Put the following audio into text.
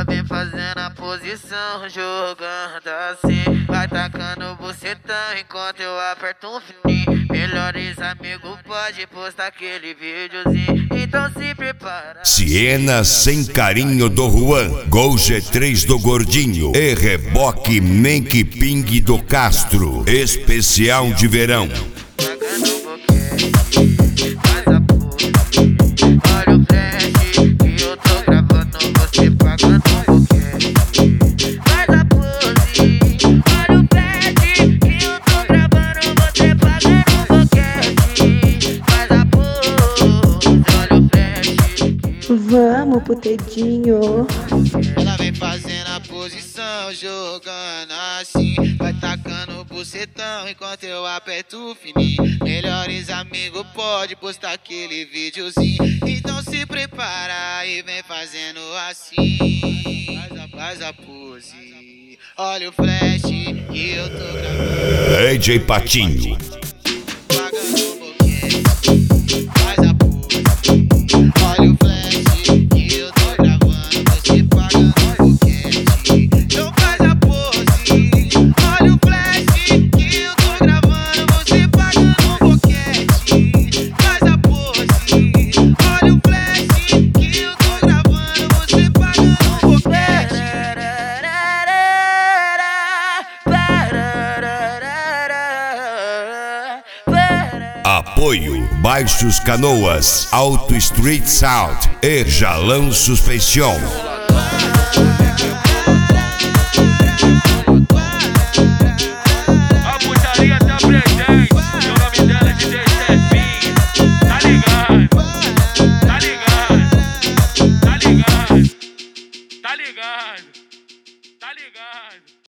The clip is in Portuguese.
vem fazendo a posição, jogando assim. Vai tacando bucetão enquanto eu aperto um fininho. Melhores amigos pode postar aquele videozinho, então se prepara. Siena sem carinho do Juan, Gol G3 do Gordinho e reboque Menque Ping do Castro, especial de verão. Pagando boquete, faz a pose. Olha o flash que eu tô gravando você pagando boquete. Faz a pose. Olha o flash que eu tô gravando você pagando boquete. Faz a pose. Olha o flash. Vamos pro dedinho. Ela vem fazendo a posição, jogando assim. Vai tacando o bucetão enquanto eu aperto o fininho. Melhores amigos pode postar aquele videozinho, então se prepara e vem fazendo assim. Faz a pose. Olha o flash que eu tô gravando. AJ Patinho. Pagando boquete. Faz a pose. Olha o flash que eu tô gravando você pagando boquete. Então faz a pose. Olha o flash que eu tô gravando você pagando boquete. Faz a pose. Olha o flash que eu tô gravando você pagando boquete. Apoio Baixos Canoas, Auto Street Sound e Jalão Suspensão. A putaria tá presente, o nome dela é DJ Stefinho. Tá ligado? Tá ligado? Tá ligado? Tá ligado? Tá ligado?